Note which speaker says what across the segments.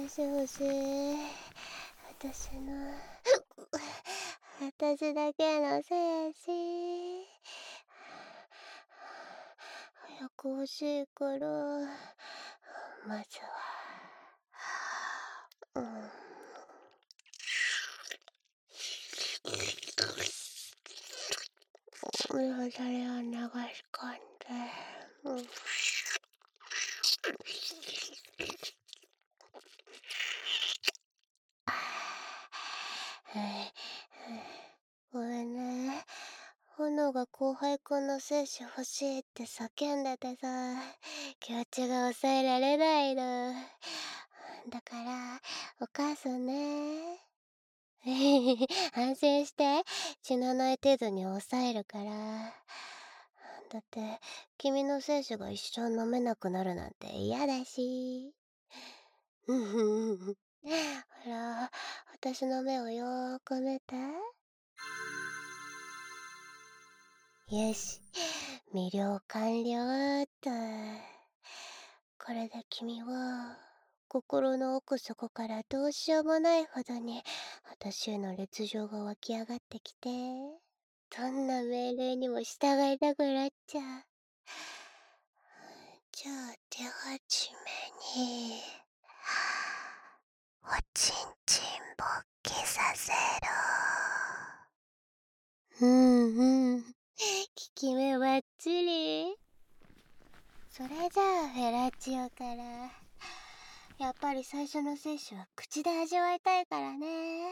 Speaker 1: 精子欲しい。私だけの精子。早く欲しいから、まずは、それを流し込んで、ごめんね。炎が後輩くんの精子欲しいって叫んでてさ、気持ちが抑えられないの。だから、お母さんね。安心して、死なない程度に抑えるから。だって、君の精子が一生飲めなくなるなんて嫌だし。ほら、私の目をよーく見て。よし、魅了完了っと。これで君は、心の奥底からどうしようもないほどに、私への烈情が湧き上がってきて、どんな命令にも従いたくなっちゃう。じゃあ手始めに、おちんちんぼっきさせろ。効き目ばっちり。それじゃあフェラチオから。やっぱり最初の摂取は口で味わいたいからね。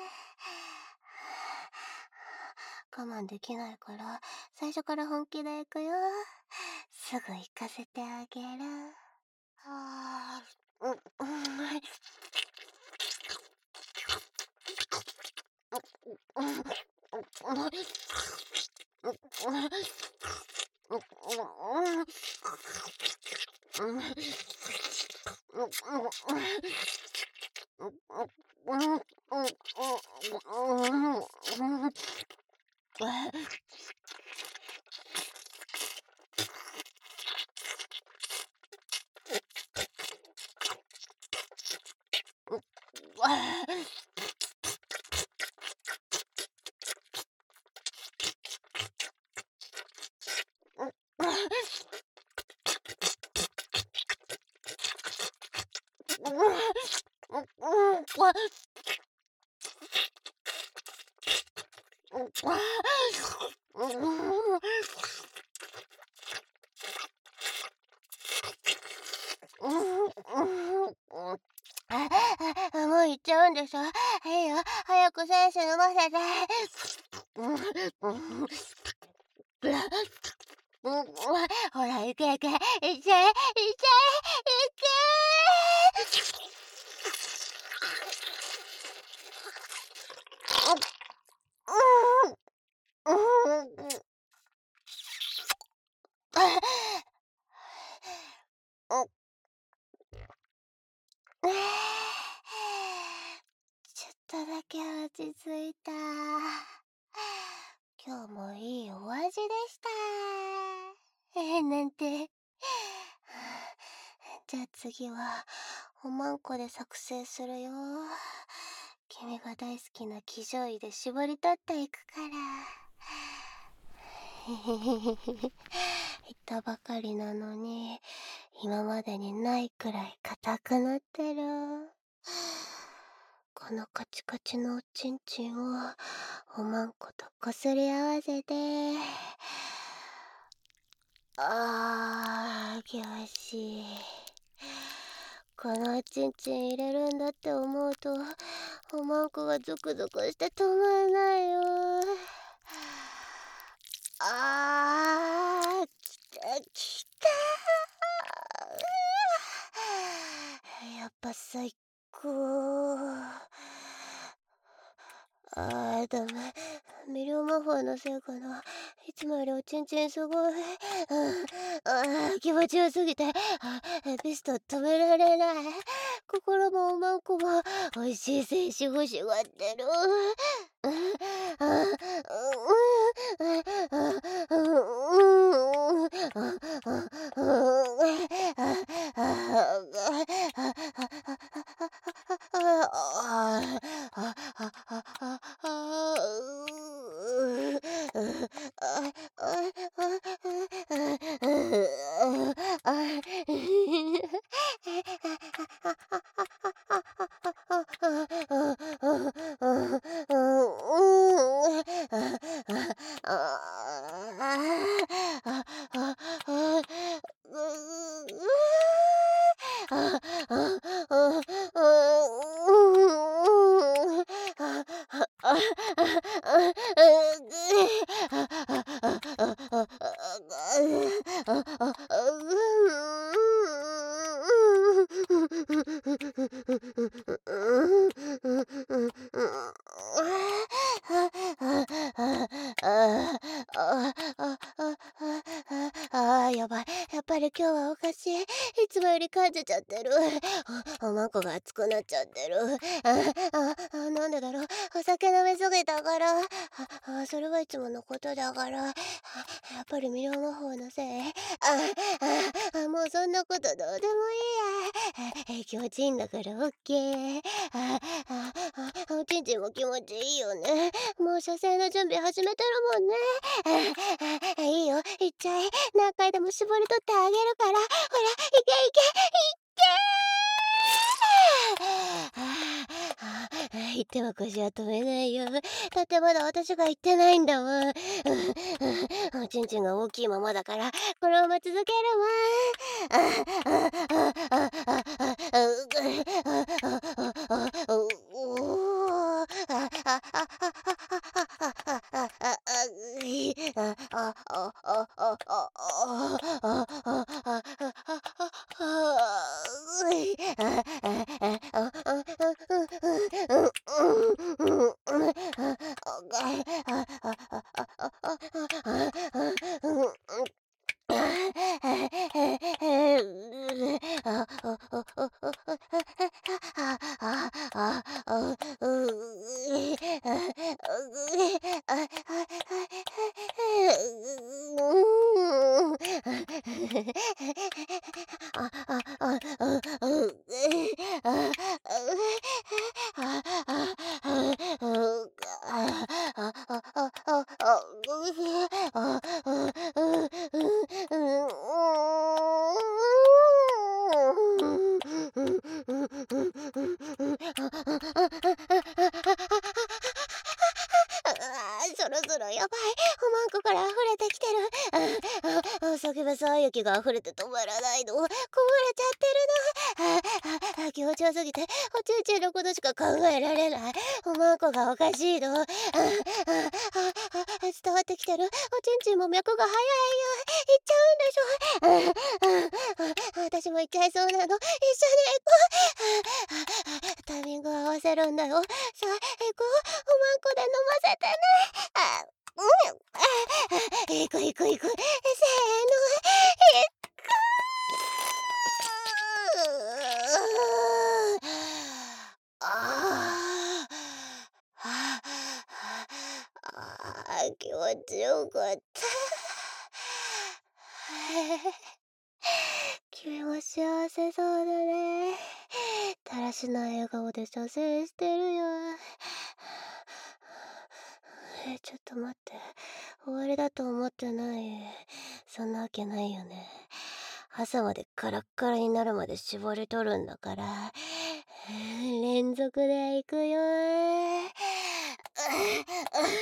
Speaker 1: 我慢できないから最初から本気で行くよ。すぐ行かせてあげる。もう行っちゃうんでしょ。いいよ、早く選手飲ませて。ほら、行け行け、行っちゃえ、行っちゃえ、行け。ちょっとだけ落ち着いた。今日もいいお味でした。なんて。じゃあ次はおまんこで作成するよ。君が大好きな騎乗位で絞り取っていくから。言ったばかりなのに今までにないくらい硬くなってる。このカチカチのおちんちんをおまんことこすり合わせて、気持ちいい。このおちんちん入れるんだって思うとおまんこがゾクゾクして止まんないよ。きたきた。やっぱ最高。ダメ。魅了魔法のせいかな。いつもよりおちんちんすごい。気持ちよすぎて、ピスト止められない。心もおまんこも美味しい精子欲しがってる。 やばい。やっぱり今日はおかしい。いつもより噛んじゃってる。おまんこが熱くなっちゃってる。なんでだろう。お酒飲みすぎたから。それはいつものことだから。やっぱりミリオ魔法のせい。もうそんなことどうでもいいや。気持ちいいんだからオッケー。おちんちんも気持ちいいよね。もう射精の準備始めてるもんね。いいよ、行っちゃえ。何回でも絞り取ってあげるから。ほら、いけいけ、言っても腰は止めないよ。だってまだ私が言ってないんだもん。おちんちんが大きいままだから、このまま続けるそろそろやばい。おまんこから溢れてきてる。叫べさ液が溢れて止まらないの。こぼれちゃってるの。気持ちよすぎておちんちんのことしか考えられない。おまんこがおかしいの。伝わってきてる。おちんちんも脈が速いよ。行っちゃうんでしょ。私も行っちゃいそうなの。一緒に行こう。タイミングを合わせるんだよ。さあ行くよ。おまんこで飲ませてね。行く行く行く。せーの。ああ気持ちよかった。君も幸せそうだね。だらしない笑顔で射精してるよ。ちょっと待って。終わりだと思ってない。そんなわけないよね。朝までカラッカラになるまで絞り取るんだから。連続で行くよ。